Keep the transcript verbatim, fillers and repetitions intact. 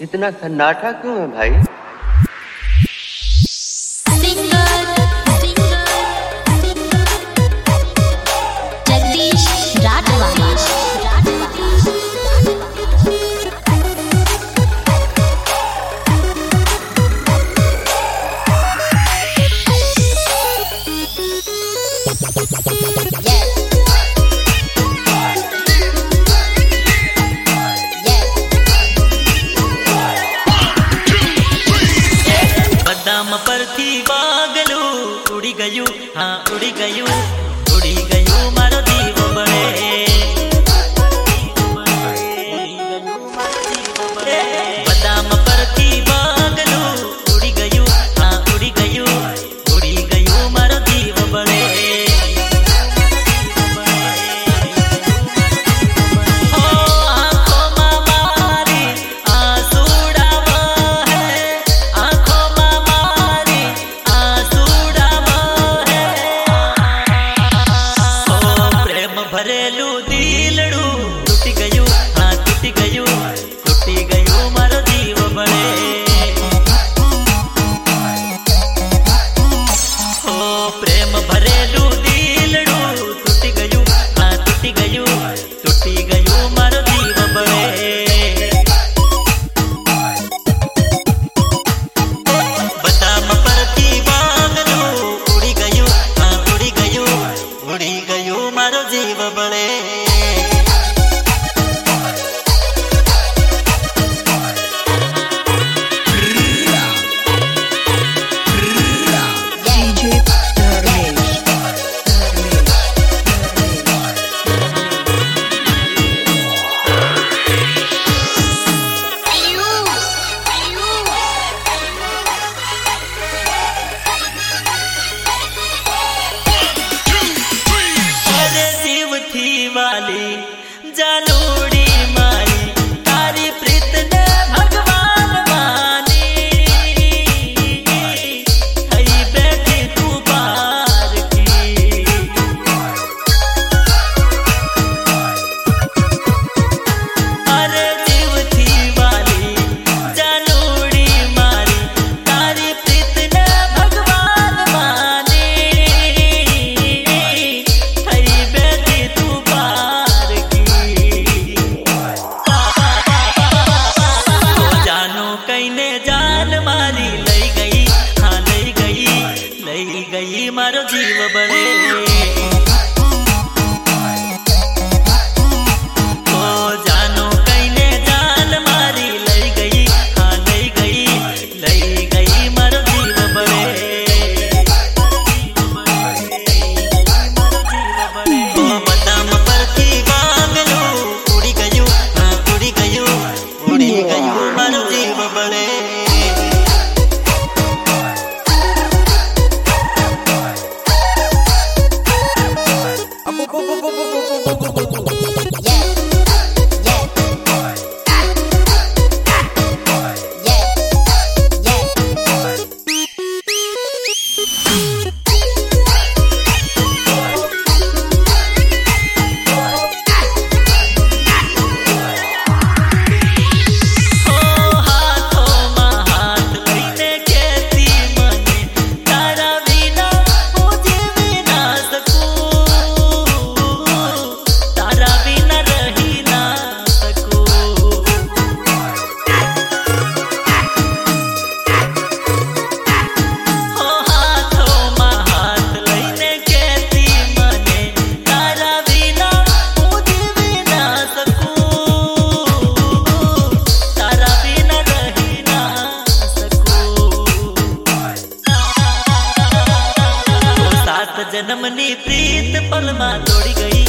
इतना सन्नाटा क्यों है भाई? पर थी बागलू उड़ी गयू, हाँ उड़ी गयू, उड़ी गयू मारो दीव बड़े। बदाम पर थी बागलू उड़ी गयू, हाँ उड़ी गयू, उड़ी गयू मारो दीव बड़े। भरेलू दिलड़ू टूटी गयू, हाँ टूटी गयू, टूटी गयू मारो दीव बड़े। हो प्रेम भरेलू दिलड़ू टूटी गयू, हाँ टूटी गयू, टूटी गयू मारो दीव बड़े। बदाम पर थी बागलू उड़ी गयू, हाँ उड़ी गयू, उड़ी गयू मारो जीव बड़े। वाली जालूड़ी मारी तारी प्रीत ने भगवान मानी, हई बैठी तू बार की। अरे जीव थी वाली जालूड़ी मारी तारी प्रीत ने भगवान मानी, हई बैठी तू गई मारो जीव बड़े। ओ जानो कईने जान मारी लई गई, हाँ लई गई, लई गई मारो जीव बड़े। ओ बदाम पर थी बागलू उड़ी गयू, हाँ उड़ी गयू, उड़ी गयू मारो जीव बड़े। जन्मनी प्रीत पल में तोड़ी गई,